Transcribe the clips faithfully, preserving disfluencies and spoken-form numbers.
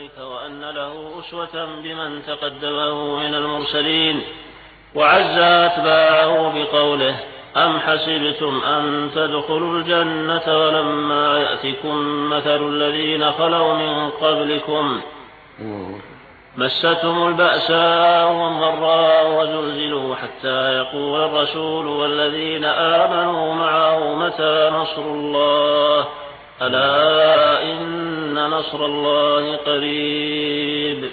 ذلك وأن له أسوة بمن تقدمه من المرسلين، وعز أتباعه بقوله: أم حسبتم أن تدخلوا الجنة ولما يأتكم مثل الذين خلوا من قبلكم مستهم البأساء والضراء وزلزلوا حتى يقول الرسول والذين آمنوا معه متى نصر الله ألا إن نصر الله قريب.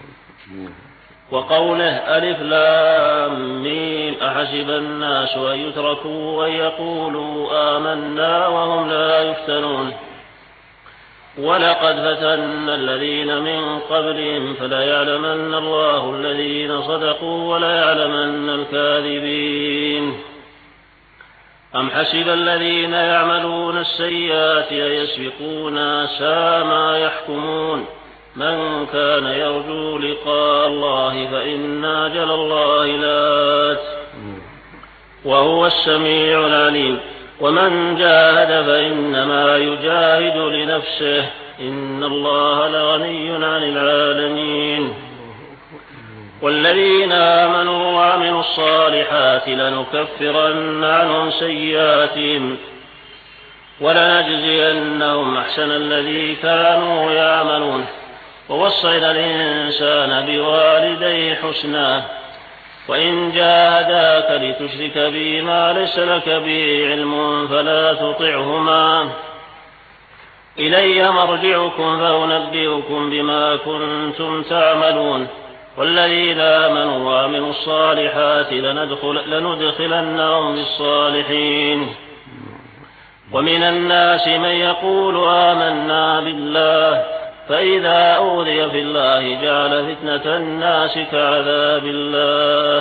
وقوله: ألف لام ميم أحسب الناس أن يتركوا أن يقولوا آمنا وهم لا يفتنون ولقد فتنا الذين من قبلهم فليعلمن الله الذين صدقوا وليعلمن الكاذبين. أم حسب الذين يعملون السيئات أن يسبقونا ساء ما يحكمون من كان يرجو لقاء الله فإن أجل الله لآت وهو السميع العليم. ومن جاهد فإنما يجاهد لنفسه إن الله لغني عن العالمين. والذين آمنوا وعملوا الصالحات لنكفرن عنهم سيئاتهم ولنجزينهم أحسن الذي كانوا يعملون. ووصينا الإنسان بوالديه حسنا وإن جاهداك لتشرك بي ما ليس لك به علم فلا تطعهما إلي مرجعكم فأنبئكم بما كنتم تعملون. والذين آمنوا وعملوا الصالحات لندخل لندخلنهم بالصالحين. ومن الناس من يقول آمنا بالله فإذا أوذي في الله جعل فتنة الناس كعذاب الله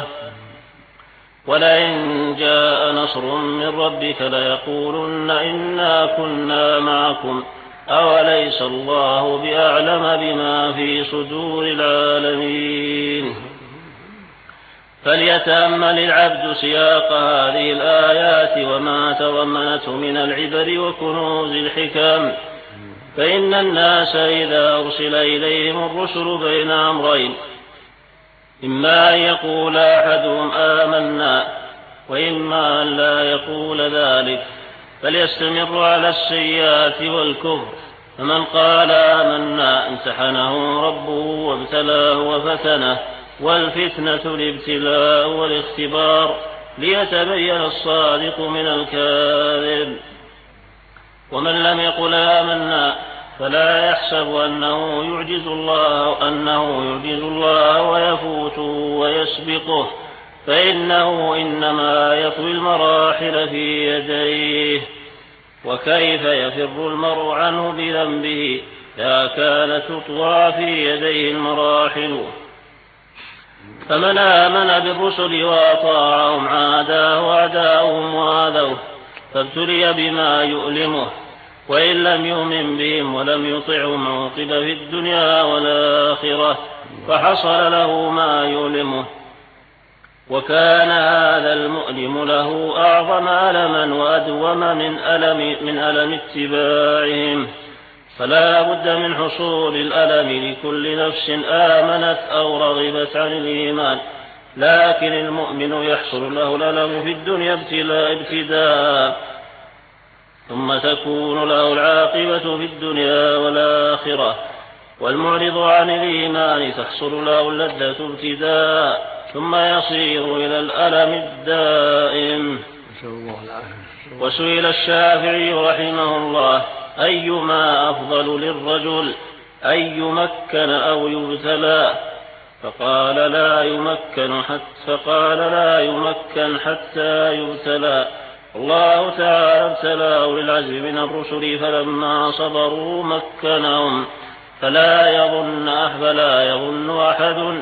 ولئن جاء نصر من ربك ليقولن إنا كنا معكم أوليس الله بأعلم بما في صدور العالمين. فليتأمل العبد سياق هذه الآيات وما تضمنته من العبر وكنوز الحكم، فإن الناس إذا أرسل إليهم الرسل بين أمرين إما أن يقول أحدهم آمنا وإما أن لا يقول ذلك فليستمر على السيئات والكفر. فمن قال آمنا امتحنه ربه وابتلاه وفتنه، والفتنة الابتلاء والاختبار ليتبين الصادق من الكاذب. ومن لم يقل آمنا فلا يحسب أنه يعجز الله أنه يعجز الله ويفوت ويسبقه، فإنه إنما يطوي المراحل في يديه. وكيف يفر المرء عنه بذنبه إذا كانت تطوى في يديه المراحل؟ فمن آمن بالرسل وأطاعهم عاداه وأعداؤهم وآذوه فابتلي بما يؤلمه، وإن لم يؤمن بهم ولم يطعهم عوقب في الدنيا والآخرة فحصل له ما يؤلمه، وكان هذا المؤلم له أعظم ألما وأدوم من ألم, من ألم اتباعهم. فلا بد من حصول الألم لكل نفس آمنت أو رغبت عن الإيمان، لكن المؤمن يحصل له الألم في الدنيا ابتلاء ابتداء ثم تكون له العاقبة في الدنيا والآخرة. والمعرض عن الإيمان تحصل له اللذة ابتداء ثم يصير إلى الألم الدائم. وسئل الشافعي رحمه الله أيما أفضل للرجل أن يمكن أو يبتلى؟ فقال لا يمكن حتى فقال لا يمكن حتى يبتلى. الله تعالى ابتلاه للعزم من الرسل فلما صبروا مكنهم، فلا يظن فلا يظن أحد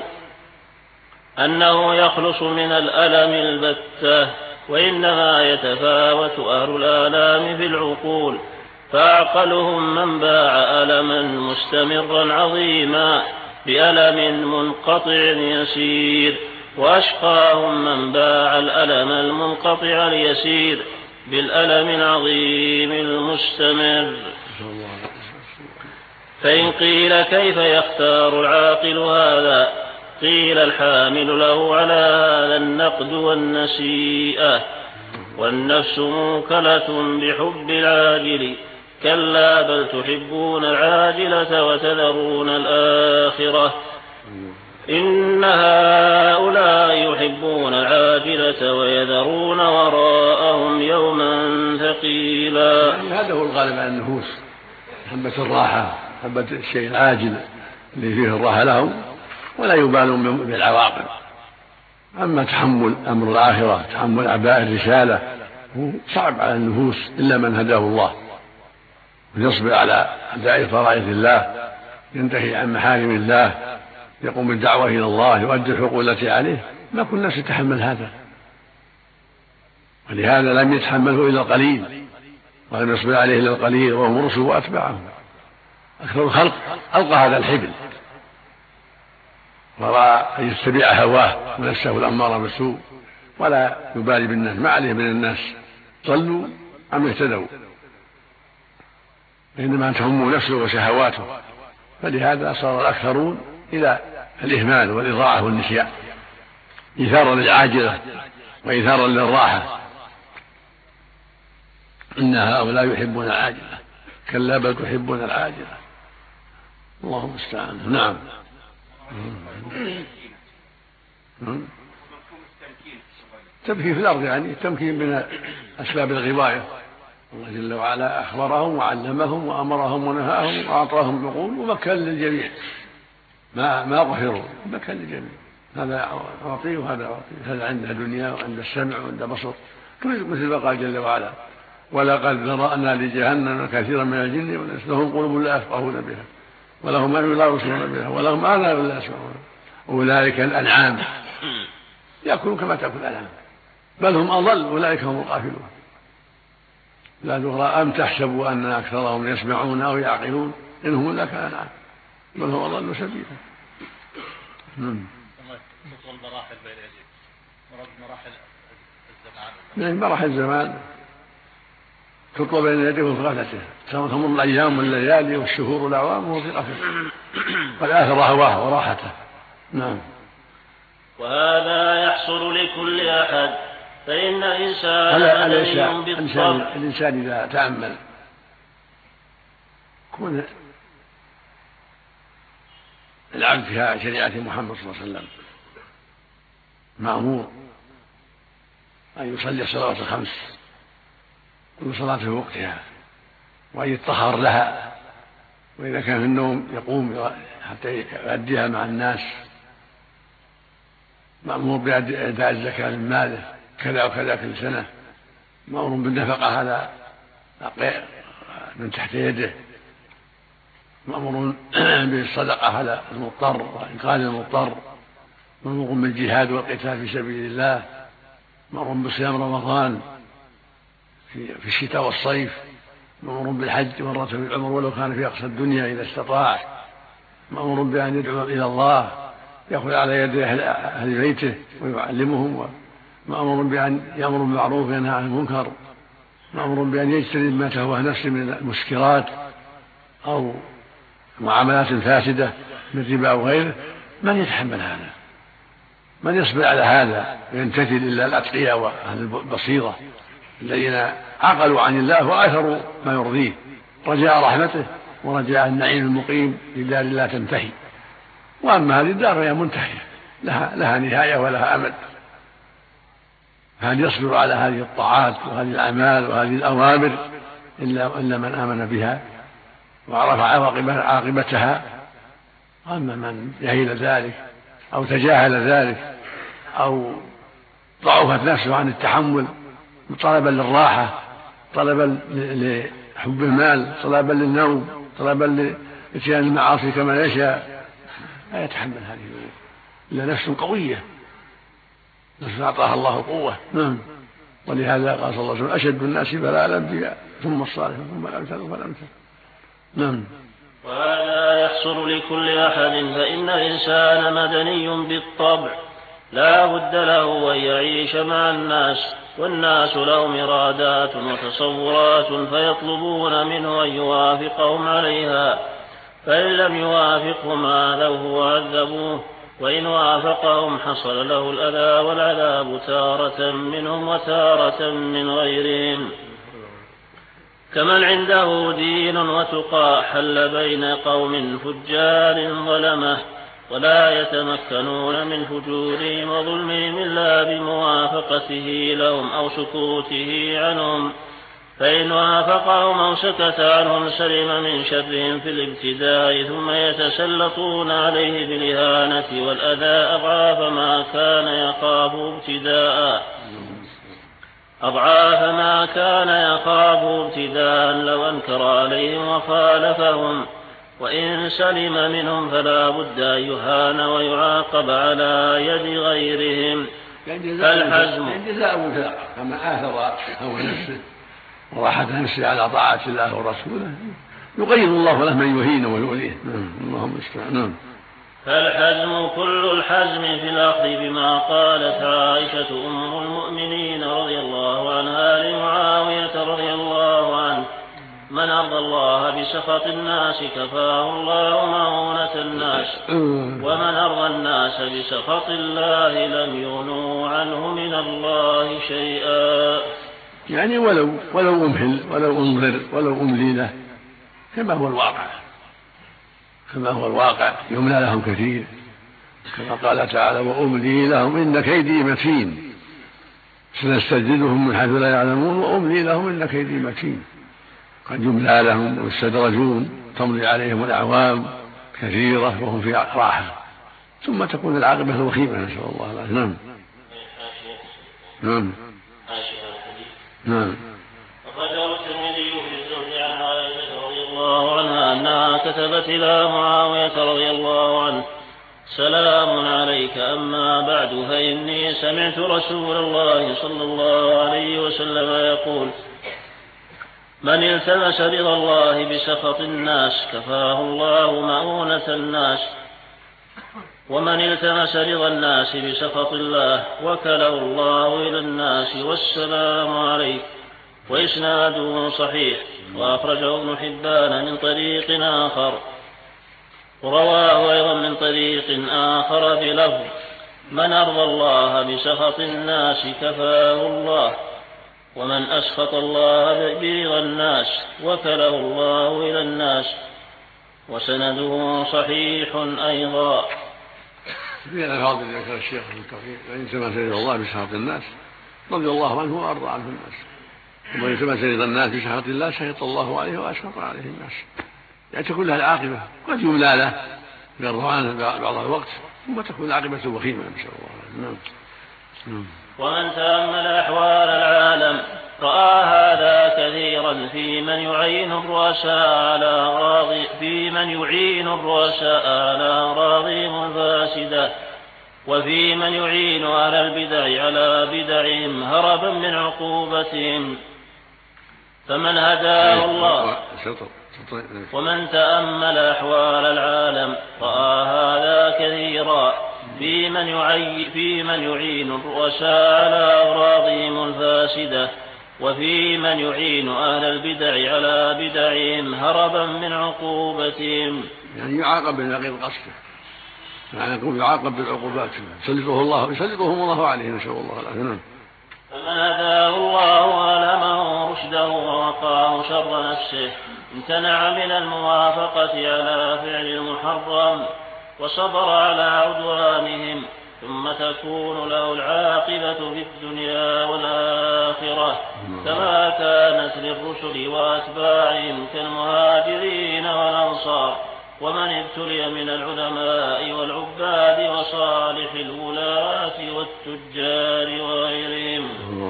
أنه يخلص من الألم البتة، وإنما يتفاوت أهل الآلام في العقول، فأعقلهم من باع ألما مستمرا عظيما بألم منقطع يسير، وأشقاهم من باع الألم المنقطع اليسير بالألم العظيم المستمر. فإن قيل كيف يختار العاقل هذا؟ قيل الحامل له على هذا النقد والنسيئة، والنفس موكلة بحب العاجل، كلا بل تحبون العاجلة وتذرون الآخرة، إن هؤلاء يحبون العاجلة ويذرون وراءهم يوما ثقيلا. يعني هذا هو الغالب على النفوس، حبة الراحة، حبة الشيء العاجل اللي فيه الراحة لهم، ولا يبالون بالعواقب. أما تحمل أمر الآخرة، تحمل أعباء الرسالة، هو صعب على النفوس إلا من هداه الله ويصبر على أداء فرائض الله، ينتهي عن محارم الله، يقوم بالدعوة إلى الله، يؤدي الحقوق التي عليه. ما كل الناس يتحمل هذا، ولهذا لم يتحمله إلا القليل، ولم يصبر عليه إلا القليل، وهم الرسل وأتباعهم. أكثر الخلق ألقى هذا الحبل ورأى أن يتبع هواه ونفسه الأمارة بالسوء، ولا يبالي بالناس، ما عليه من الناس ضلوا أم اهتدوا، إنما تهمه نفسه وشهواته. فلهذا صار الأكثرون إلى الإهمال والإضاعة والنسيان، إيثارا للعاجلة وإيثارا للراحة. إن هؤلاء يحبون العاجلة، كلا بل تحبون العاجلة. اللهم المستعان. نعم. تمكين في الأرض، يعني التمكين من أسباب الغواية. الله جل وعلا أخبرهم وعلمهم وأمرهم ونهاهم وأعطاهم عقول ومكن للجميع، ما ما قهروا، مكن للجميع. هذا أعطيه وهذا أعطيه، هذا عنده دنيا وعنده السمع وعنده بصر، مثل ما قال جل وعلا: ولقد ذرأنا لجهنم كثيرا من الجن والإنس لهم قلوب لا يفقهون بها ولهم أعين لا يبصرون بها ولهم آذان لا يسمعون أولئك الأنعام يأكلون كما تأكل الأنعام بل هم أضل أولئك هم الغافلون. لا تغرى أم تحسبوا أن أكثرهم يسمعون أو يعقلون إنهم إلا كالأنعام بل هم أضل سبيلا. مراحل بين يديك مراد مراحل الزمان من مراحل الزمان تطلب بين يديه وفي غفلته، تمر الأيام والليالي والشهور والأعوام وهو في غفلته قد آثر هواه وراحته. نعم. وهذا يحصل لكل أحد، فإن الإنسان الإنسان, الإنسان إذا تأمل كون العبد في شريعة محمد صلى الله عليه وسلم مأمور أن يصلي الصلوات الخمس كل صلاة في وقتها، وأن يتطهر لها، وإذا كان في النوم يقوم حتى يؤديها مع الناس، مأمور بأداء الزكاة من ماله كذا وكذا كل سنة، مأمور بالنفقة على من تحت يده، مأمور بالصدقة على المضطر وإنقاذ المضطر، مأمور بالجهاد والقتال في سبيل الله، مأمور بصيام رمضان في الشتاء والصيف، مأمور بالحج مرة في العمر ولو كان في أقصى الدنيا إذا استطاع، مأمور بأن يدعو إلى الله يأخذ على يد أهل بيته ويعلمهم، مأمور بأن يأمر بالمعروف وينهى عن المنكر، مأمور بأن يجتنب ما تهوى نفسه من المسكرات أو معاملات فاسدة من ربا أو غيره. من يتحمل هذا؟ من يصبر على هذا ويمتثل إلا الأتقياء وأهل البصيرة الذين عقلوا عن الله وآثروا ما يرضيه رجاء رحمته ورجاء النعيم المقيم لدار لا تنتهي. وأما هذه الدار هي منتهية لها, لها نهاية ولها أمد، هل يصبر على هذه الطاعات وهذه الأعمال وهذه الأوامر إلا, إلا من آمن بها وعرف عاقبتها. أما من جهل ذلك أو تجاهل ذلك أو ضعفت نفسه عن التحمل طلبا للراحة، طلبا لحب المال، طلبا للنوم، طلبا لإتيان المعاصي كما يشاء، لا يتحمل هذه الأمور إلا نفس قوية، نفس أعطاها الله قوة. نعم. ولهذا قال صلى الله عليه وسلم: أشد الناس بلاء الأنبياء ثم الصالحون ثم الأمثل فالأمثل. نعم. وهذا يحصل لكل أحد، فإن الإنسان مدني بالطبع لا بد له أن يعيش مع الناس، والناس لهم إرادات وتصورات فيطلبون منه أن يوافقهم عليها، فإن لم يوافقهم آذوه وعذبوه، وإن وافقهم حصل له الأذى والعذاب تارة منهم وتارة من غيرهم. كمن عنده دين وتقى حل بين قوم فجار ظلمه، ولا يتمكنون من فجورهم وظلمهم إلا بموافقته لهم أو سكوته عنهم، فإن وافقهم أو سكت عنهم سلم من شرهم في الابتداء، ثم يتسلطون عليه بالإهانة والأذى أضعاف ما كان يخاف ابتداء أضعاف ما كان يخاف ابتداء لو أنكر عليهم وخالفهم. وإن سلم منهم فلا بد أن يهان ويعاقب على يد غيرهم. فالحزم جزاء مثاق كما آثر هوى نفسه وراحة نفسه على طاعة الله ورسوله يقيض الله له من يهين ويؤذيه. اللهم استعان. فالحزم كل الحزم في الأخذ بما قالت عائشة أم المؤمنين رضي الله عنها لمعاوية رضي الله عنه: من أرضى الله بسخط الناس كفاه الله مؤونة الناس، ومن أرضى الناس بسخط الله لم يغنوا عنه من الله شيئا. يعني ولو ولو أمهل ولو أنظر ولو أملي له، كما هو الواقع كما هو الواقع يملى لهم كثير، كما قال تعالى: وأملي لهم إن كيدي متين، سنستجدهم من حيث لا يعلمون وأملي لهم إن كيدي متين. قد يملى لهم ويستدرجون، تمضي عليهم الأعوام كثيرة وهم في راحة، ثم تكون العاقبة وخيمة، نسأل الله العافية. نعم نعم نعم. أخرجه الترمذي في الزهد عن عائشة رضي الله عنها أنها كتبت إلى معاوية رضي الله عنه: سلام عليك، أما بعد فإني سمعت رسول الله صلى الله عليه وسلم يقول: من التمس رضا الله بسخط الناس كفاه الله مؤونة الناس، ومن التمس رضا الناس بسخط الله وكله الله إلى الناس، والسلام عليك. وإسناده صحيح، وأخرجه ابن حبان من طريق آخر، ورواه أيضا من طريق آخر بلفظ: من أرضى الله بسخط الناس كفاه الله، ومن أسخط الله برضا الناس وكله الله إلى الناس. وسنده صحيح أيضا. في الألفاظ التي ذكر الشيخ ابن كثير: وإن تمس رضا الله بسخط الناس رضي الله عنه وأرضى عنه الناس، ومن تمس رضا الناس بسخط الله سخط الله عليه وأسخط عليه الناس. يعني تكون لها العاقبة، قد يملى له يرضى عنه بعض الوقت، ثم تكون العاقبة وخيمة، نسأل الله. نعم. نعم. ومن تأمل أحوال العالم رأى هذا كثيرا في من يعين الرؤساء على أغراض في من يعين الرؤساء على أغراضهم الفاسدة، وفي من يعين على البدع على بدعهم هربا من عقوبتهم. فمن هداه الله. ومن تأمل أحوال العالم رأى هذا كثيرا في من يعين, في من يعين الرؤساء على أغراضهم الفاسدة، وفي من يعين أهل البدع على بدعهم هربا من عقوبتهم. يعني يعاقب بنقيض قصده، يعني يقول يعاقب بالعقوبات، يسلطه الله يسلطهم الله عليه، نسأل الله العافية. فمن هداه الله وألهمه رشده ووقاه شر نفسه امتنع من الموافقة على فعل المحرم وصبر على عدوانهم، ثم تكون له العاقبة في الدنيا والآخرة، كما كانت للرسل وأتباعهم كالمهاجرين والأنصار، ومن ابتلي من العلماء والعباد وصالح الولاة والتجار وغيرهم.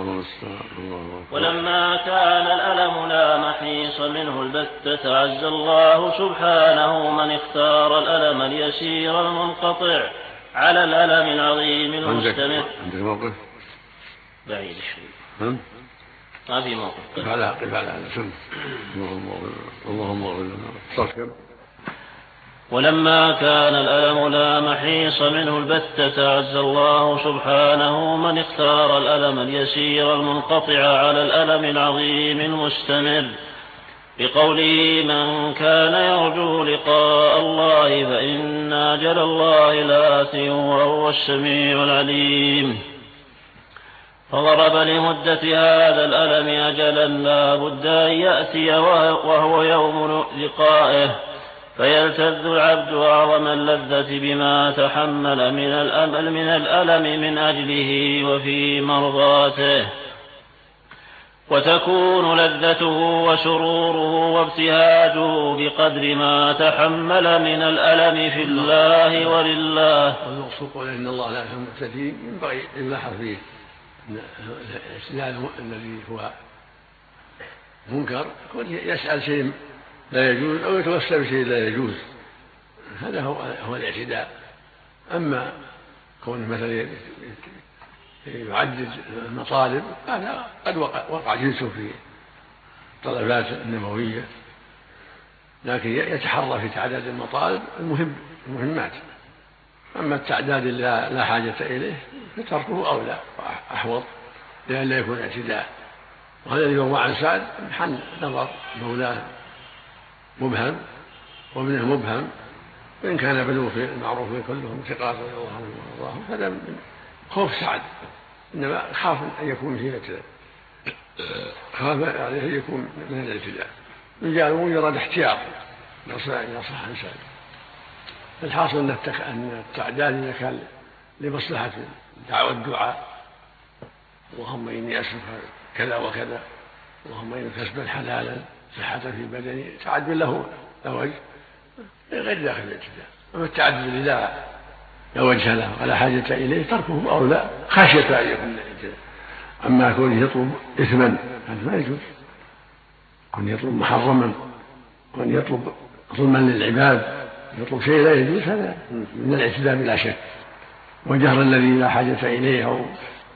ولما كان الألم لا محيص منه البتة عز الله سبحانه من اختار الألم اليسير المنقطع على الألم العظيم المستمر. عندك موقف؟ بعيد شوي. ما في موقف. قف على قف على سم. اللهم اغفر لنا. ولما كان الألم لا محيص منه البتة عز الله سبحانه من اختار الألم اليسير المنقطع على الألم العظيم المستمر، بقوله من كان يرجو لقاء الله فإن أجل الله لآت وهو السميع العليم. فضرب لمدة هذا الألم أجلا لا بد أن يأتي وهو يوم لقائه، فيلتذ العبد أعظم اللذة بما تحمل من الأمل من الألم من أجله وفي مرضاته، وتكون لذته وسروره وابتهاجه بقدر ما تحمل من الألم في الله ولله. والمقصود قول إن الله لا يحب المعتدين ينبغي أن يلاحظ فيه أن الاستدلال الذي هو منكر يسأل شيء لا يجوز أو يتوسل بشيء لا يجوز، هذا هو هو الاعتداء. أما كونه مثلا يعدد المطالب هذا قد وقع, وقع جنسه في الطلبات النبوية، لكن يتحرى في تعداد المطالب المهم المهمات. أما التعداد لا, لا حاجة إليه فتركه أولى وأحوط لئلا يكون اعتداء. وهذا الذي يروى عن سعد محل نظر مولاه مبهم وابنه مبهم، وإن كان بلوغ في المعروف كلهم ثقات رضي الله عنهم وارضاهم، هذا من خوف سعد، إنما خاف أن يكون فيه اعتداء، خاف عليه أن يكون من الاعتداء، من يراد احتياط يصح عن سعد. الحاصل أن التعداد إذا كان لمصلحة دعوة الدعاء، اللهم إني أسألك كذا وكذا، اللهم إني كسبا حلالا صحة في بدني، تعدد له له وجه غير داخل الاعتداء. أما التعدد لا لا وجه له ولا حاجة إليه تركه أولى خشية أن يكون الاعتداء. أما كونه يطلب إثما هذا ما يجوز، كون يطلب محرما، كون يطلب ظلما للعباد، يطلب شيء لا يجوز، هذا من الاعتداء بلا شك. وجهر الذي لا حاجة إليه أو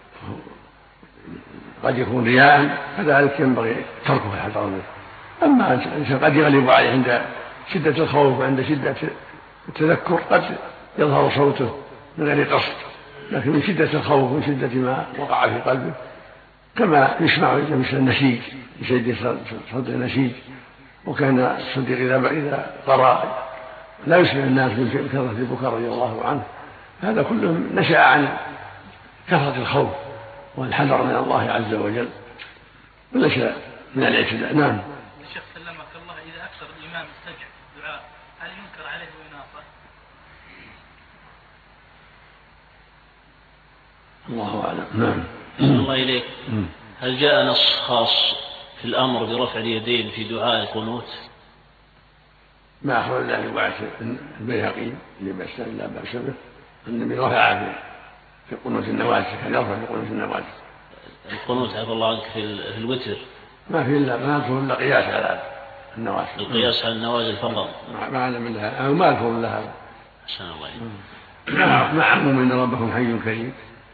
قد يكون رياء فذلك ينبغي تركه الحذر منه. أما الإنسان قد يغلب عليه عند شدة الخوف وعند شدة التذكر قد يظهر صوته من غير قصد، لكن من شدة الخوف ومن شدة ما وقع في قلبه كما يسمع مثل النشيج يشد صدر النشيج، وكان الصديق إذا قرأ لا يسمع الناس من كثرة البكاء رضي الله عنه. هذا كله نشأ عن كثرة الخوف والحذر من الله عز وجل ونشأ من الاعتداء. نعم. الشيخ سلمك الله، إذا أكثر الإمام السجع في الدعاء هل ينكر عليه ويناصح؟ الله أعلم. نعم. الله إليك. هل جاء نص خاص في الأمر برفع اليدين في دعاء القنوت؟ ما أخبر الله رواية البيهقي اللي بأس لا بأس به النبي رفع في قنوت النوازل، كان يرفع في قنوت النوازل. القنوت عفى الله عنك في الوتر ما في إلا ما يذكر إلا قياس على النوازل، القياس على النوازل فقط، ما أعلم إلا أو ما يذكر إلا هذا. أحسن الله إليك. مع عموم إن ربكم حي كريم.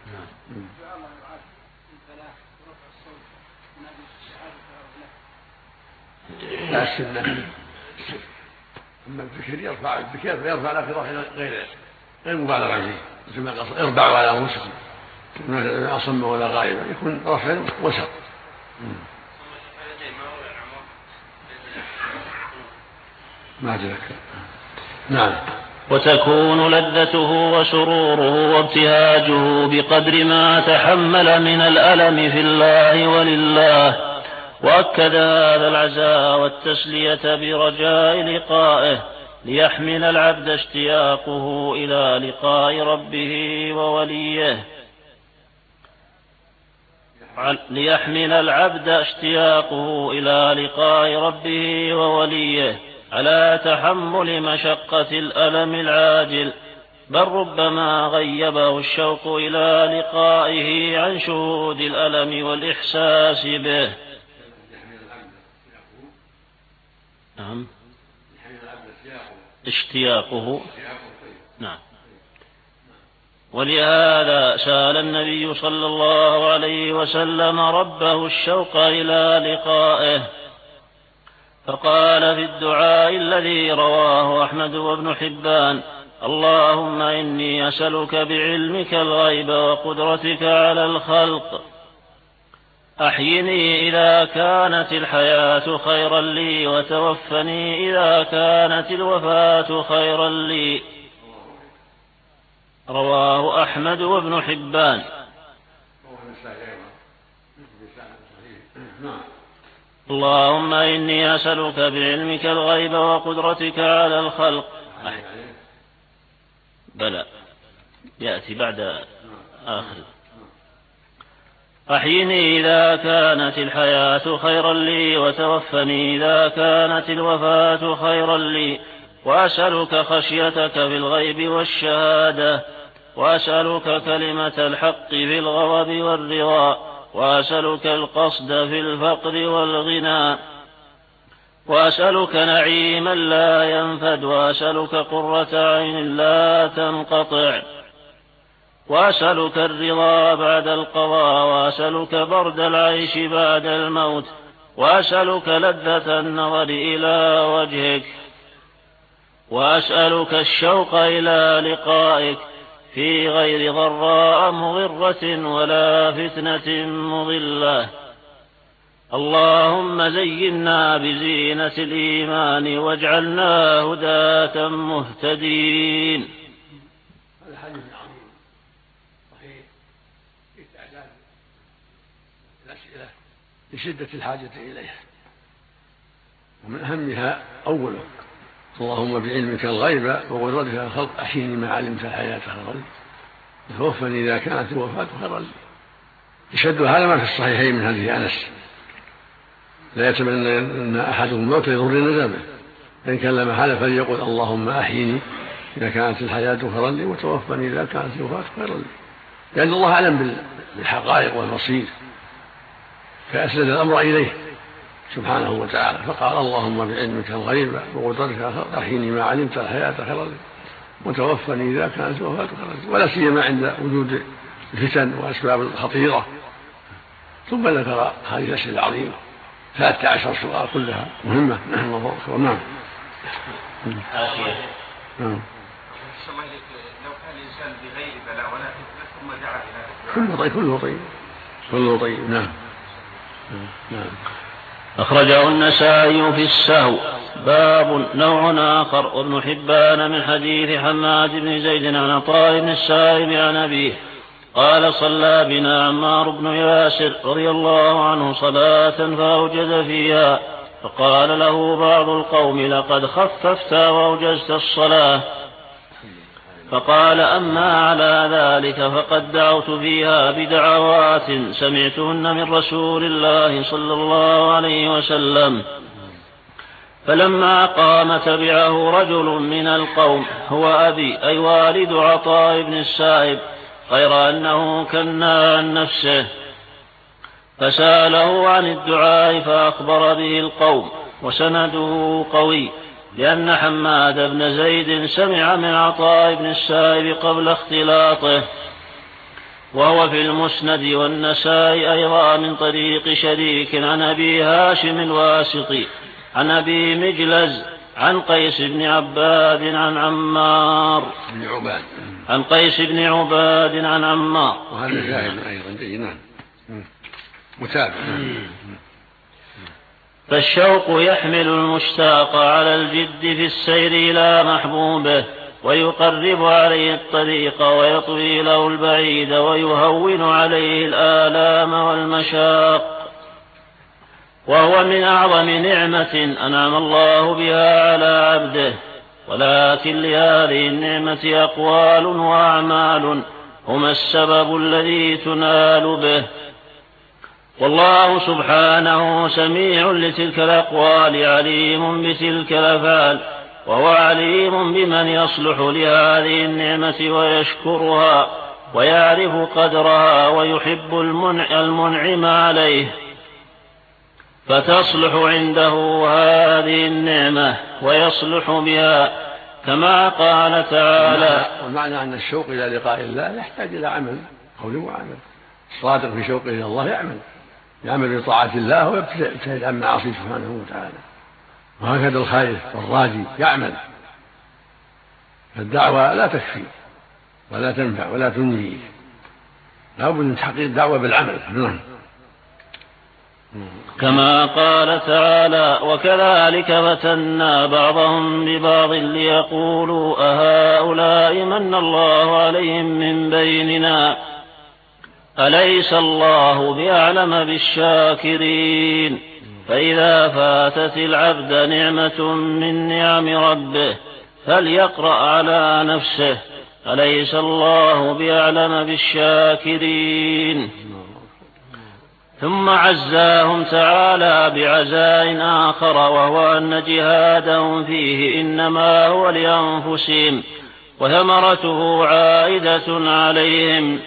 لا السنة. أما الذكر يرفع الذكر فيرفع الأخيرة غير غير مبالغة فيه، مثل ما قال اربعوا على أنفسكم أصم ولا غائبا، يكون رفع وسط. ما أتذكر. نعم. وتكون لذته وسروره وابتهاجه بقدر ما تحمل من الألم في الله ولله. وأكد هذا العزاء والتسلية برجاء لقائه ليحمل العبد اشتياقه إلى لقاء ربه ووليه ليحمل العبد اشتياقه إلى لقاء ربه ووليه على تحمل مشقة الألم العاجل، بل ربما غيبه الشوق إلى لقائه عن شهود الألم والإحساس به. نعم. اشتياقه. نعم. ولهذا سأل النبي صلى الله عليه وسلم ربه الشوق إلى لقائه، فقال في الدعاء الذي رواه أحمد وابن حبان: اللهم إني أسألك بعلمك الغيب وقدرتك على الخلق أحيني إذا كانت الحياة خيرا لي وتوفني إذا كانت الوفاة خيرا لي. رواه أحمد وابن حبان. اللهم إني أسألك بعلمك الغيب وقدرتك على الخلق. بلى يأتي بعد آخر. أحيني إذا كانت الحياة خيرا لي وتوفني إذا كانت الوفاة خيرا لي، وأسألك خشيتك في الغيب والشهادة، وأسألك كلمة الحق في الغضب والرضا، وأسألك القصد في الفقر والغنى، وأسألك نعيما لا ينفد، وأسألك قرة عين لا تنقطع، وأسألك الرضا بعد القضاء، وأسألك برد العيش بعد الموت، وأسألك لذة النظر إلى وجهك، وأسألك الشوق إلى لقائك في غير ضراء مضرة ولا فتنة مضلة. اللهم زينا بزينة الإيمان واجعلنا هداة مهتدين. هذا حديث عظيم صحيح في تعداد الأسئلة لشدة الحاجة إليها، ومن أهمها أوله اللهم بعلمك الغيب وقدرتك على الخلق أحيني ما علمت الحياة خيرا لي وتوفني إذا كانت الوفاة خيرا لي. يشد هذا ما في الصحيحين من حديث أنس: لا يتمنى أن أحدهم الموت لضر نزل به، فإن كان لا محالة فليقل اللهم أحيني إذا كانت الحياة خيرا لي وتوفني إذا كانت الوفاة خيرا لي، لأن الله أعلم بالحقائق والمصير فأسند الأمر إليه سبحانه وتعالى، فقال اللهم بعلمك الغيب وقدرتك أحيني ما علمت الحياة خيرا لي وتوفني إذا كانت الوفاة خيرا لي، ولا سيما عند وجود الفتن وأسباب الخطيرة. ثم ذكر هذه الأسئلة العظيمة ثلاثة عشر سؤال كلها مهمة. الله أكبر. نعم. نعم. لو كان الإنسان بغير بلاء ولا فتنة ثم دعا إلى كله طيب كله طيب كله طيب. نعم. نعم. أخرجه النسائي في السهو. باب نوع آخر. وابن حبان من حديث حماد بن زيد عن عطاء بن السائب عن أبيه قال: صلى بنا عمار بن ياسر رضي الله عنه صلاة فأوجز فيها، فقال له بعض القوم: لقد خففت وأوجزت الصلاة. فقال: أما على ذلك فقد دعوت فيها بدعوات سمعتهن من رسول الله صلى الله عليه وسلم. فلما قام تبعه رجل من القوم هو أبي أي والد عطاء بن السائب، غير أنه كنا عن نفسه، فسأله عن الدعاء فأخبر به القوم، وسنده قوي لأن حماد بن زيد سمع من عطاء بن السائب قبل اختلاطه، وهو في المسند والنسائي أيضا من طريق شريك عن أبي هاشم الواسطي عن أبي مجلز عن قيس بن عباد عن عمار بن عباد عن قيس بن عباد عن عمار. وهذا شاهد أيضا جيد. نعم. متابع. فالشوق يحمل المشتاق على الجد في السير إلى محبوبه، ويقرب عليه الطريق ويطوي له البعيد، ويهون عليه الآلام والمشاق، وهو من أعظم نعمة أنعم الله بها على عبده. ولكن لهذه النعمة أقوال وأعمال هما السبب الذي تنال به، والله سبحانه سميع لتلك الأقوال عليم بتلك الأفعال، وهو عليم بمن يصلح لهذه النعمة ويشكرها ويعرف قدرها ويحب المنعم عليه، فتصلح عنده هذه النعمة ويصلح بها، كما قال تعالى: والمعنى أن الشوق إلى لقاء الله يحتاج إلى عمل، قول وعمل. الصادق في شوقه إلى الله يعمل يعمل بطاعة الله ويبتعد عن معاصيه سبحانه وتعالى، وهكذا الخائف والراجي يعمل. فالدعوة لا تكفي ولا تنفع ولا تنجي، لا بد من تحقيق الدعوة بالعمل. نعم. كما قال تعالى: وكذلك فتنا بعضهم ببعض ليقولوا أهؤلاء من الله عليهم من بيننا أليس الله بأعلم بالشاكرين. فإذا فاتت العبد نعمة من نعم ربه فليقرأ على نفسه أليس الله بأعلم بالشاكرين. ثم عزاهم تعالى بعزاء آخر، وهو أن جهادهم فيه إنما هو لأنفسهم وثمرته عائدة عليهم،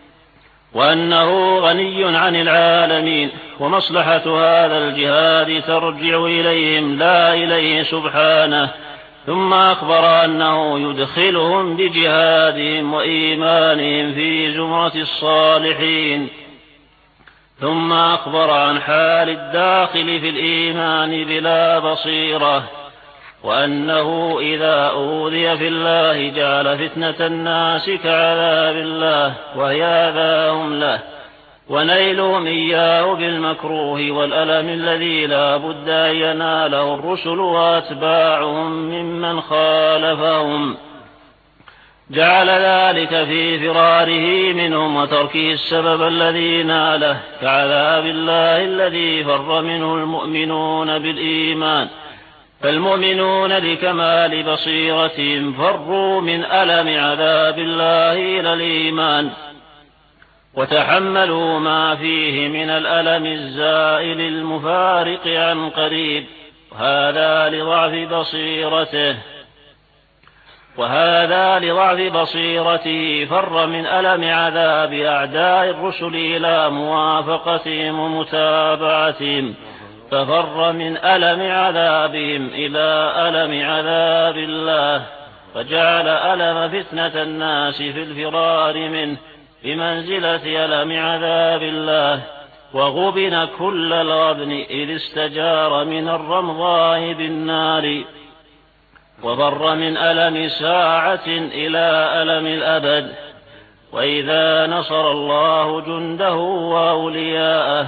وأنه غني عن العالمين، ومصلحة هذا الجهاد ترجع إليهم لا إليه سبحانه. ثم أخبر أنه يدخلهم بجهادهم وإيمانهم في زمرة الصالحين. ثم أخبر عن حال الداخل في الإيمان بلا بصيرة، وأنه إذا أوذي في الله جعل فتنة الناس كعذاب الله، وهي أذاهم له ونيلهم إياه بالمكروه والألم الذي لا بد أن يناله الرسل وأتباعهم ممن خالفهم، جعل ذلك في فراره منهم وتركه السبب الذي ناله، كعذاب الله الذي فر منه المؤمنون بالإيمان. فالمؤمنون لكمال بصيرتهم فروا من ألم عذاب الله إلى الإيمان، وتحملوا ما فيه من الألم الزائل المفارق عن قريب، وهذا لضعف بصيرته وهذا لضعف بصيرته فر من ألم عذاب أعداء الرسل إلى موافقتهم ومتابعتهم، ففر من ألم عذابهم إلى ألم عذاب الله، فجعل ألم فتنة الناس في الفرار منه بمنزلة ألم عذاب الله، وغبن كل الغبن إذ استجار من الرمضاء بالنار، وفر من ألم ساعة إلى ألم الأبد. وإذا نصر الله جنده وأولياءه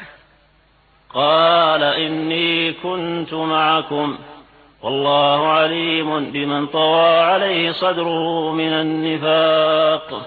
قال إني كنت معكم والله عليم بمن طوى عليه صدره من النفاق.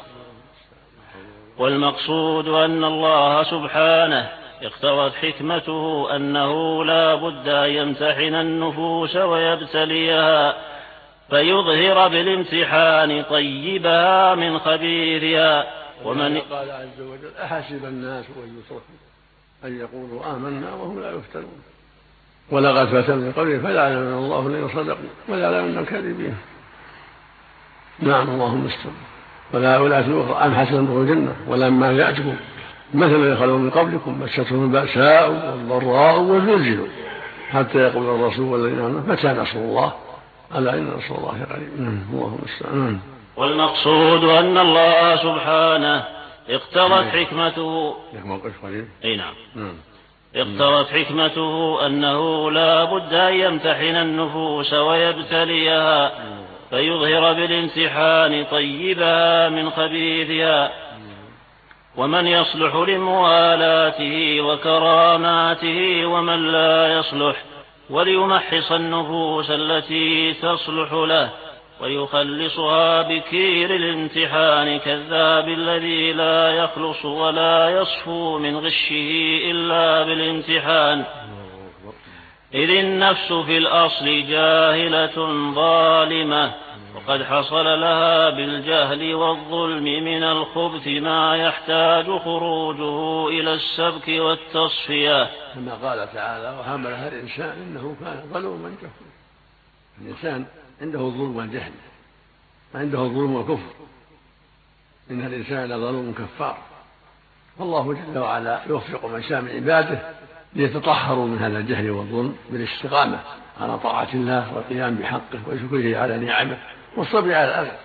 والمقصود أن الله سبحانه اقتضت حكمته أنه لا بد أن يمتحن النفوس ويبتليها، فيظهر بالامتحان طيبها من خبيثها. ومن قال عز وجل: أحسب الناس أن يتركوا أن يقولوا آمنا وهم لا يفتنون ولقد فتن من قبله فليعلمن الله الذين صدقوا وليعلمن الكاذبين. نعم، اللهم استر. ولا ولا الأخرى: أم حسنتم الجنة ولما يأتكم مثل الذين خلوا من قبلكم مستهم البأساء والضراء وزلزلوا حتى يقول الرسول والذين آمنوا متى نصر الله ألا إن نصر الله قريب. اللهم استعان. والمقصود أن الله سبحانه اقتضت حكمته أي نعم اقتضت حكمته أنه لا بد أن يمتحن النفوس ويبتليها، فيظهر بالامتحان طيبها من خبيثها. ومن يصلح لموالاته وكراماته ومن لا يصلح، وليمحص النفوس التي تصلح له ويخلصها بكير الامتحان كالذهب الذي لا يخلص ولا يصفو من غشه إلا بالامتحان، إذ النفس في الأصل جاهلة ظالمة، وقد حصل لها بالجهل والظلم من الخبث ما يحتاج خروجه إلى السبك والتصفية، كما قال تعالى: وحملها الإنسان إنه كان ظلوما جهولا. الإنسان عنده الظلم والجهل، عنده الظلم والكفر، إن الإنسان لظلوم كفار. والله جل وعلا يوفق من شاء من عباده ليتطهروا من هذا الجهل والظلم بالاستقامة على طاعة الله والقيام بحقه وشكره على نعمه والصبر على الأذى.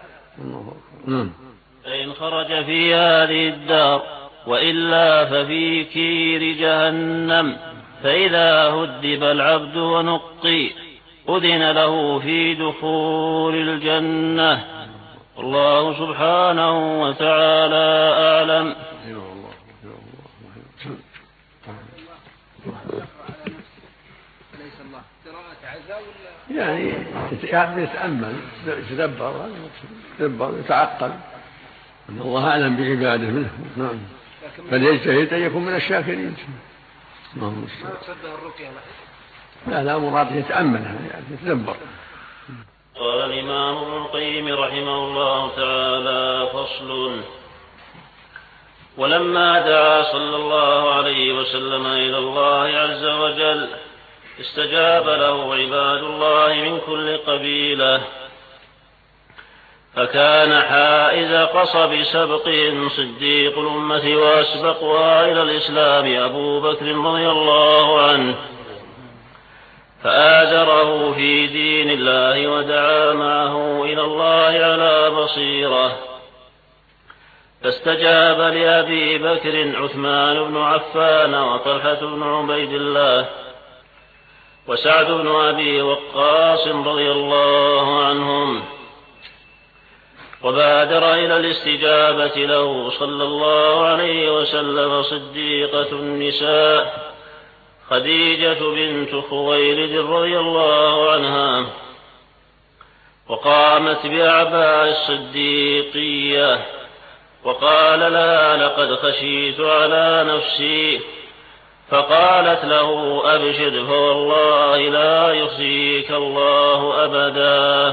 فإن خرج في هذه الدار وإلا ففي كير جهنم، فإذا هدب العبد ونقي أذن له في دخول الجنة. الله سبحانه وتعالى أعلم. يعني يتأمل يتدبر يتدبر يتعقل أن الله أعلم بعباده منه. نعم، فليجتهد أن يكون من الشاكرين. ما تصدق الرقية لا لا مراد يتأمل يتدبر. قال الإمام ابن القيم رحمه الله تعالى: فصل. ولما دعا صلى الله عليه وسلم إلى الله عز وجل استجاب له عباد الله من كل قبيلة، فكان حائز قصب سبقهم صديق الأمة وأسبقها إلى الإسلام أبو بكر رضي الله عنه، فآزره في دين الله ودعا معه إلى الله على بصيرة، فاستجاب لأبي بكر عثمان بن عفان وطلحة بن عبيد الله وسعد بن أبي وقاص رضي الله عنهم، وبادر إلى الاستجابة له صلى الله عليه وسلم صديقة النساء خديجة بنت خويلد رضي الله عنها، وقامت بأعباء الصديقية وقال لها: لقد خشيت على نفسي، فقالت له: أبشر فوالله لا يخزيك الله أبدا.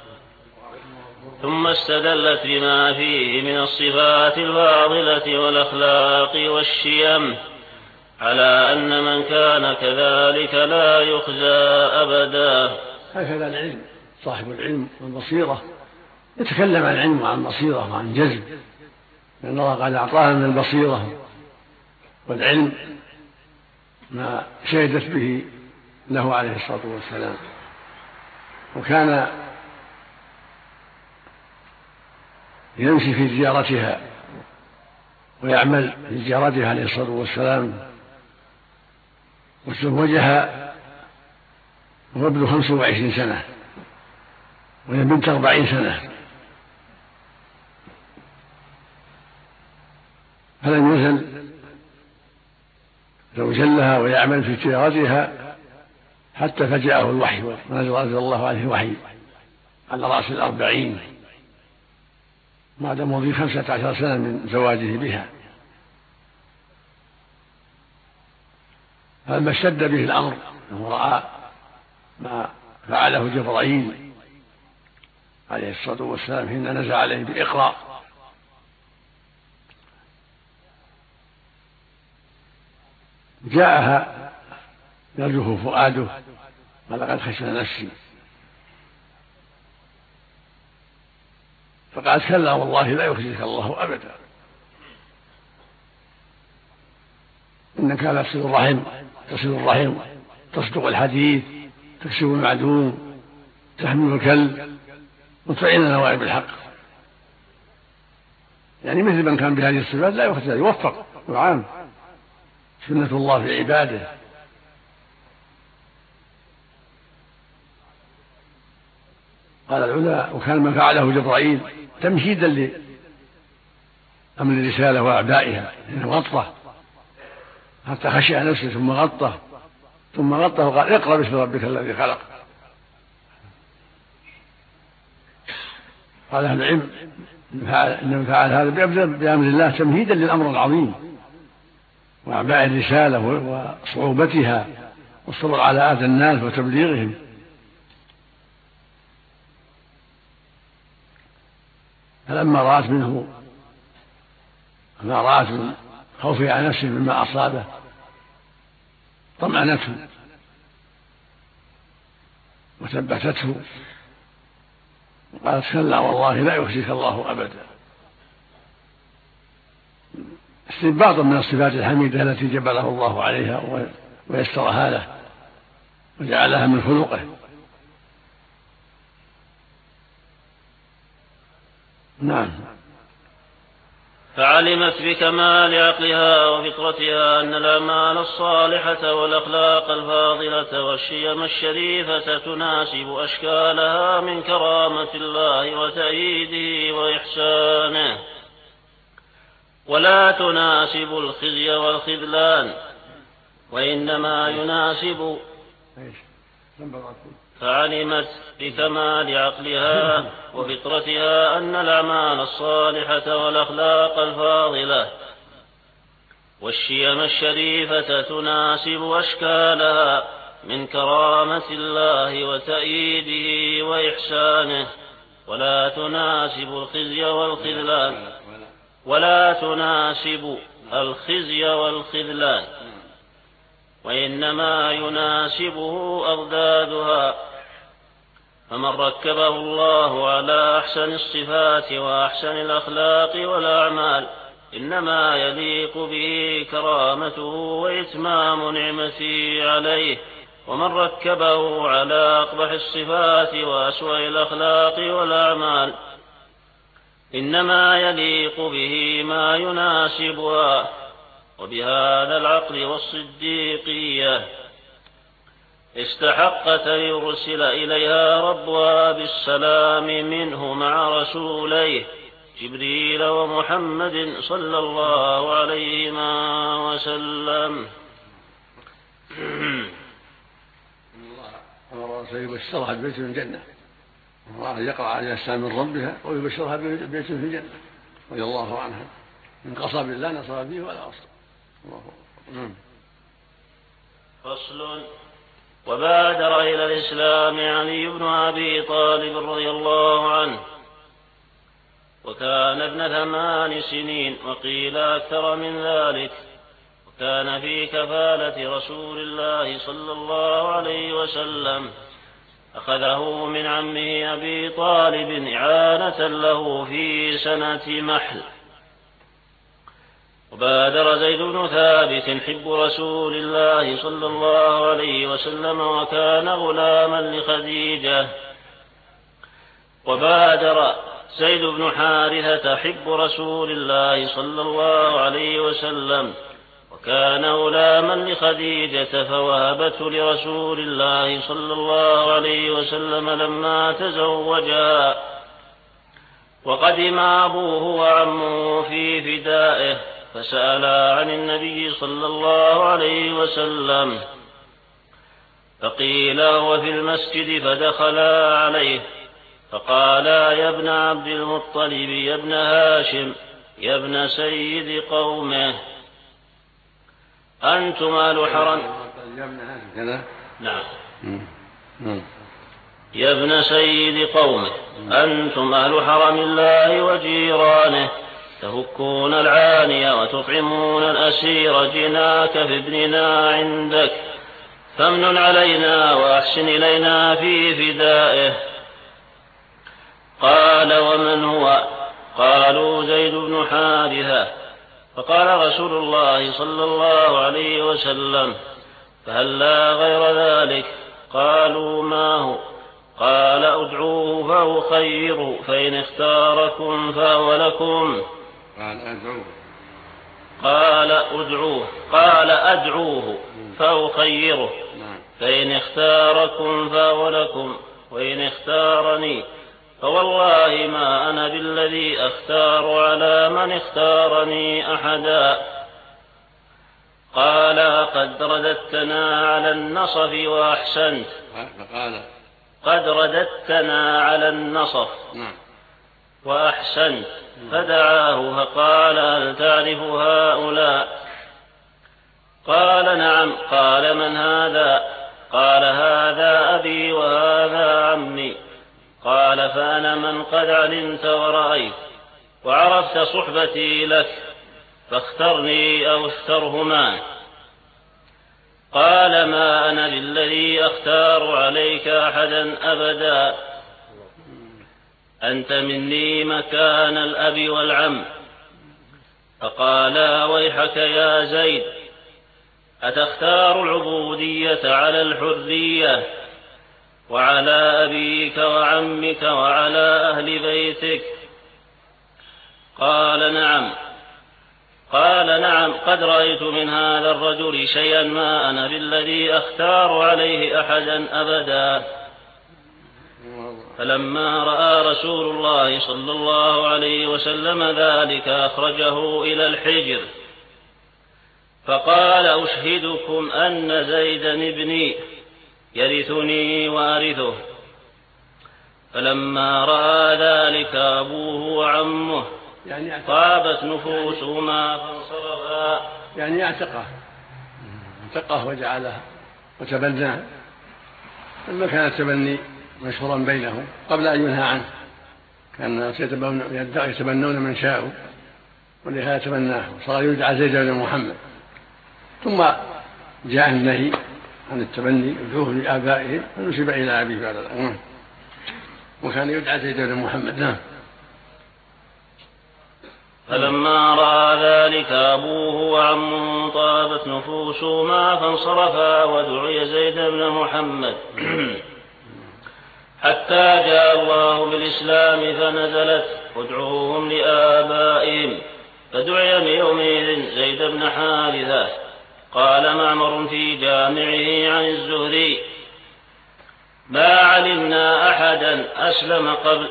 ثم استدلت بما فيه من الصفات الفاضلة والأخلاق والشيم على أن من كان كذلك لا يخزى أبدا. هكذا العلم، صاحب العلم والبصيرة يتكلم عن العلم وعن بصيرة وعن جزم، لأن الله قال: أعطاها من البصيرة والعلم ما شهدت به له عليه الصلاة والسلام. وكان يمشي في زيارتها ويعمل في زيارتها عليه الصلاة والسلام، وتزوجها وهو ابن خمس وعشرين سنة وهي بنت أربعين سنة، فلم يزل زوجا لها ويعمل في زيارتها حتى فجاءه الوحي ونزل الله عليه الوحي على رأس الأربعين بعد مضي خمسة عشر سنة من زواجه بها. فلما اشتد به الأمر ورأى ما فعله جبرائيل عليه الصلاة والسلام حين نزل عليه بإقراء، جاءها يرجف فؤاده ولقد خشي نفسي، فقالت: كلا والله لا يخزيك الله أبدا، إنك لا تصل الرحم تصل الرحم تصدق الحديث تكسب المعدوم تحمل الكلب وتعين نوائب الحق. يعني مثل من كان بهذه الصفات لا يخزى، يوفق ويعان، سنة الله في عباده. قال العلماء: وكان ما فعله جبرائيل تمهيدا لأمر الرسالة وأعبائها، إنه غطه حتى خشع نفسه ثم غطه ثم غطه وقال: اقرأ باسم ربك الذي خلق. قال أهل العلم إنه فعل هذا بأمر الله تمهيدا للأمر العظيم وأعباء الرسالة وصعوبتها والصبر على أذى الناس وتبليغهم. فلما رأت منه ما رأت من خوفه على نفسه مما أصابه طمأنته وثبتته وقالت: كلا والله لا يخزيك الله أبدا. استنباطا من الصفات الحميدة التي جبله الله عليها ويسرها له وجعلها من خلقه. نعم. فعلمت بكمال عقلها وفطرتها أن الأعمال الصالحة والأخلاق الفاضلة والشيم الشريفة تناسب أشكالها من كرامة الله وتأييده وإحسانه، ولا تناسب الخزي والخذلان، وإنما يناسب فعلمت بكمال عقلها وفطرتها أن الأعمال الصالحة والأخلاق الفاضلة والشيم الشريفة تناسب أشكالها من كرامة الله وتأييده وإحسانه، ولا تناسب الخزي والخذلان ولا تناسب الخزي والخذلان وإنما يناسبه أضدادها. فمن ركبه الله على أحسن الصفات وأحسن الأخلاق والأعمال إنما يليق به كرامته وإتمام نعمته عليه، ومن ركبه على أقبح الصفات وأسوأ الأخلاق والأعمال إنما يليق به ما يناسبها. وبهذا العقل والصديقية استحقت أن يرسل إليها ربها بالسلام منه مع رسوليه جبريل ومحمد صلى الله عليهما وسلم. الله أمر يبشرها ببيت في الجنة، الله يقرأ عليها السلام من ربها ويبشرها ببيت في الجنة رضي الله عنها، من قصى بالله نصر به ولا أصل. فصل. وبادر إلى الإسلام علي بن أبي طالب رضي الله عنه، وكان ابن ثمان سنين وقيل أكثر من ذلك، وكان في كفالة رسول الله صلى الله عليه وسلم، أخذه من عمه أبي طالب إعانة له في سنة محل. وبادر زيد بن ثابت حب رسول الله صلى الله عليه وسلم، وكان غلاما لخديجة. وبادر زيد بن حارثة حب رسول الله صلى الله عليه وسلم، وكان غلاما لخديجة، فوهبته لرسول الله صلى الله عليه وسلم لما تزوجها. وقدم أبوه وعمه في فدائه فسألا عن النبي صلى الله عليه وسلم، فقيل هو في المسجد، فدخلا عليه فقالا يا ابن عبد المطلب يا ابن هاشم يا ابن سيد قومه أنتم أهل حرم. نعم. يا ابن سيد قومه أنتم أهل حرم الله وجيرانه، تفكون العانية وتطعمون الأسير، جناك في ابننا عندك، فامنن علينا وأحسن إلينا في فدائه. قال ومن هو؟ قالوا زيد بن حارثة. فقال رسول الله صلى الله عليه وسلم فهل لا غير ذلك؟ قالوا ما هو؟ قال ادعوه فهو خير، فإن اختاركم فهو لكم. قال أدعوه قال أدعوه قال أدعوه فهو خيره، فإن اختاركم فهو لكم، وإن اختارني فوالله ما أنا بالذي أختار على من اختارني أحدا. قال قد رددتنا على النصف وأحسنت. فقال قد رددتنا على النصف وأحسنت. فدعاه فقال هل تعرف هؤلاء؟ قال نعم. قال من هذا؟ قال هذا أبي وهذا عمي. قال فأنا من قد علمت ورأيت وعرفت صحبتي لك، فاخترني أو اخترهما. قال ما أنا بالذي أختار عليك أحدا أبدا، أنت مني مكان الأب والعم. فقالا ويحك يا زيد، أتختار العبودية على الحرية وعلى أبيك وعمك وعلى أهل بيتك؟ قال نعم. قال نعم قد رأيت من هذا الرجل شيئا ما أنا بالذي أختار عليه أحدا أبدا. فلما رأى رسول الله صلى الله عليه وسلم ذلك أخرجه إلى الحجر فقال أشهدكم أن زيدا ابني يرثني وأرثه. فلما رأى ذلك أبوه وعمه يعني طابت نفوسهما فانصرفا. يعني اعتقه اعتقه وجعله وتبناه، لما كان التبني مشهورا بينهم قبل أن ينهى عنه، كان يتبنون من شاءوا، ولهذا تبناه وصار يدعى زيد بن محمد. ثم جاء النهي عن التبني يدعوه لآبائهم فنسب إلى أبيه بعد الأمر، وكان يدعى زيد بن محمد. نعم. فلما رأى ذلك أبوه وعمه طابت نفوسهما فانصرفا ودعي زيد بن محمد حتى جاء الله بالإسلام فنزلت ادعوهم لآبائهم، فدعي من يومئذ زيد بن حارثة. قال معمر في جامعه عن الزهري: ما علمنا أحدا أسلم قبل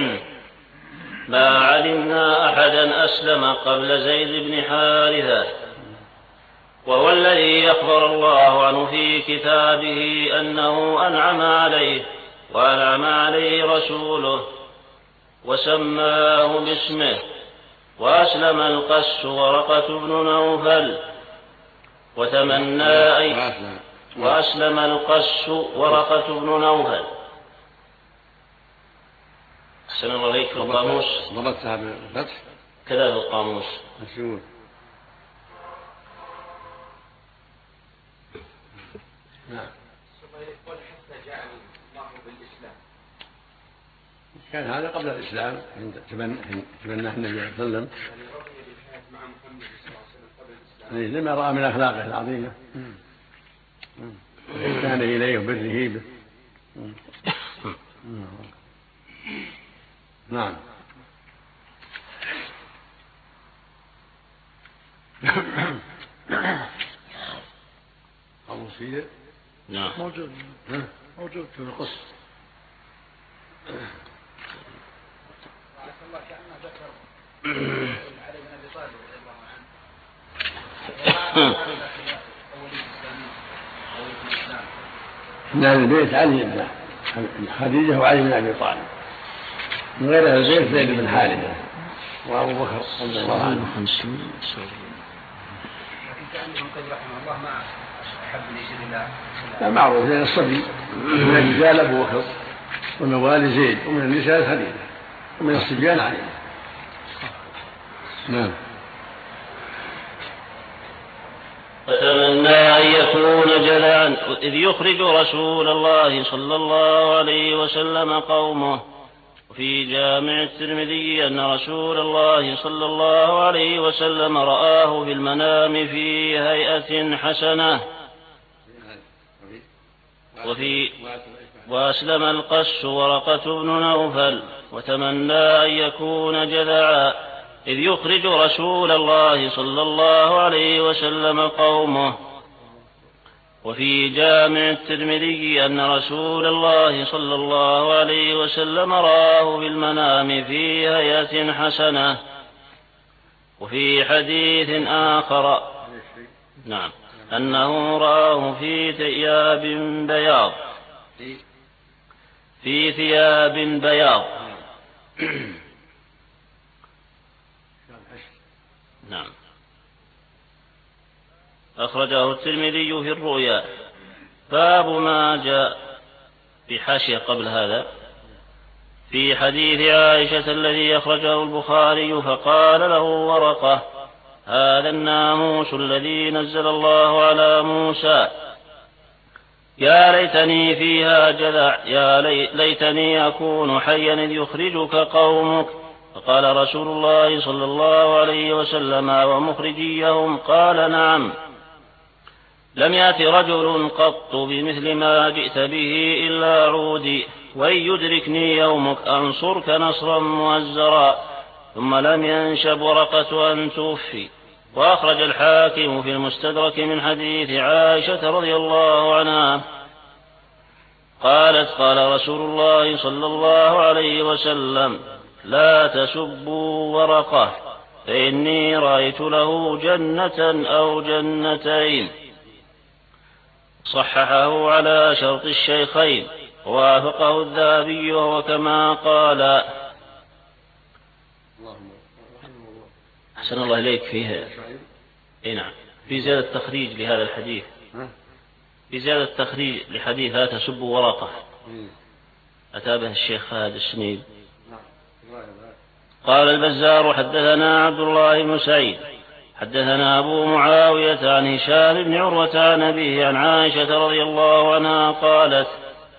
ما علمنا أحدا أسلم قبل زيد بن حارثة، وهو الذي أخبر الله عنه في كتابه أنه أنعم عليه وأنعم عليه رسوله وسماه باسمه. وأسلم القس ورقة بن نوفل وتمنى أن وأسلم القس ورقة بن نوفل. أحسن الله عليك. في القاموس ضبطتها بالفتح كذا في القاموس مشهور. نعم. كان هذا قبل الإسلام، تبناه النبي صلى الله عليه وسلم لما رأى من أخلاقه العظيمة وإحسانه إليه وبره به. نعم. أبو سيد نعم موجود موجود في القصة. الله كأنه ذكر علي بن أبي طالب رضي الله عنه من أهل البيت علي بن خديجة وعلي بن أبي طالب، من غير أهل البيت زيد بن حارثة وأبو بكر رضي الله عنه. كأنهم قد رحمه الله ما أحب ليشير الله. لا معروف لأن الصبي من الرجال أبو بكر ومن موالي زيد ومن النساء خديجة ومن الصبيان علي. نعم. فتمنى أن يكون جذعا إذ يخرج رسول الله صلى الله عليه وسلم قومه. وفي جامع الترمذي أن رسول الله صلى الله عليه وسلم رآه في المنام في هيئة حسنة. وفي وأسلم القس ورقة بن نوفل وتمنى أن يكون جذعا إذ يخرج رسول الله صلى الله عليه وسلم قومه. وفي جامع الترمذي أن رسول الله صلى الله عليه وسلم رآه في المنام في هيئة حسنة. وفي حديث آخر نعم أنه رآه في ثياب بياض في ثياب بياض نعم. أخرجه الترمذي في الرؤيا. باب ما جاء في حاشية قبل هذا في حديث عائشة الذي أخرجه البخاري فقال له ورقة: هذا الناموس الذي نزل الله على موسى، يا ليتني فيها جذع، يا ليتني أكون حيا إذ يخرجك قومك. فقال رسول الله صلى الله عليه وسلم: ومخرجيهم؟ قال: نعم. لم يأت رجل قط بمثل ما جئت به إلا عودي، وإن يدركني يومك أنصرك نصرا مؤزرا. ثم لم ينشب ورقة أن توفي. وأخرج الحاكم في المستدرك من حديث عائشة رضي الله عنها قالت: قال رسول الله صلى الله عليه وسلم: لا تسبوا ورقة، فإني رأيت له جنة أو جنتين. صححه على شرط الشيخين ووافقه الذهبي وهو كما قال. أحسن الله إليك فيه إيه نعم في زيادة تخريج لهذا الحديث، في زيادة تخريج لحديث لا تسبوا ورقة أتابه الشيخ خالد السنيد. قال البزار حدثنا عبد الله بن سعيد حدثنا أبو معاوية عن هشام بن عروة عن أبيه عن عائشة رضي الله عنها قالت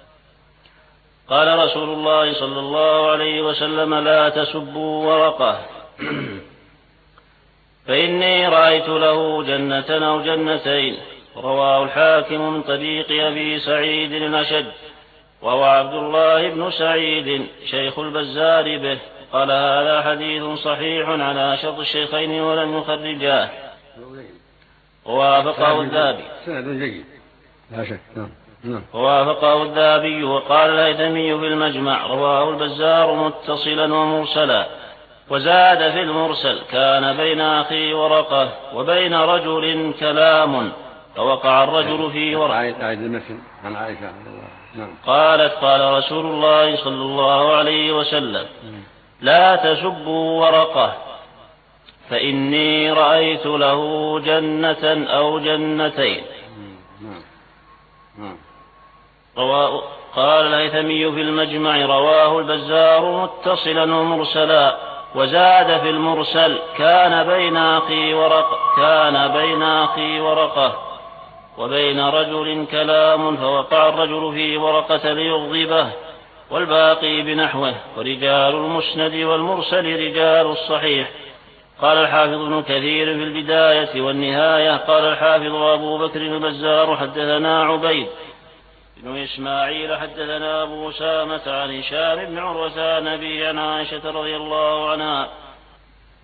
قال رسول الله صلى الله عليه وسلم لا تسبوا ورقة فإني رأيت له جنة أو جنتين. رواه الحاكم من طريق أبي سعيد الأشج وهو عبد الله بن سعيد شيخ البزار به. قال هذا حديث صحيح على شرط الشيخين ولم يخرجاه. ووافقه الذهبي سند جيد لا شك. ووافقه الذهبي وقال الهيثمي في المجمع رواه البزار متصلا ومرسلا. وزاد في المرسل كان بين أخي ورقة وبين رجل كلام فوقع الرجل في ورقة. عن عائشة قالت قال رسول الله صلى الله عليه وسلم لا تسبوا ورقة فإني رأيت له جنة أو جنتين. رواه قال الهيثمي في المجمع رواه البزار متصلا ومرسلا. وزاد في المرسل كان بين أخي ورقة كان بين أخي ورقة وبين رجل كلام فوقع الرجل في ورقة ليغضبه والباقي بنحوه. ورجال المسند والمرسل رجال الصحيح. قال الحافظ ابن كثير في البداية والنهاية قال الحافظ أبو بكر البزار حدثنا عبيد بن إسماعيل حدثنا أبو أسامة عن هشام بن عروة عن أبي عن عائشة رضي الله عنها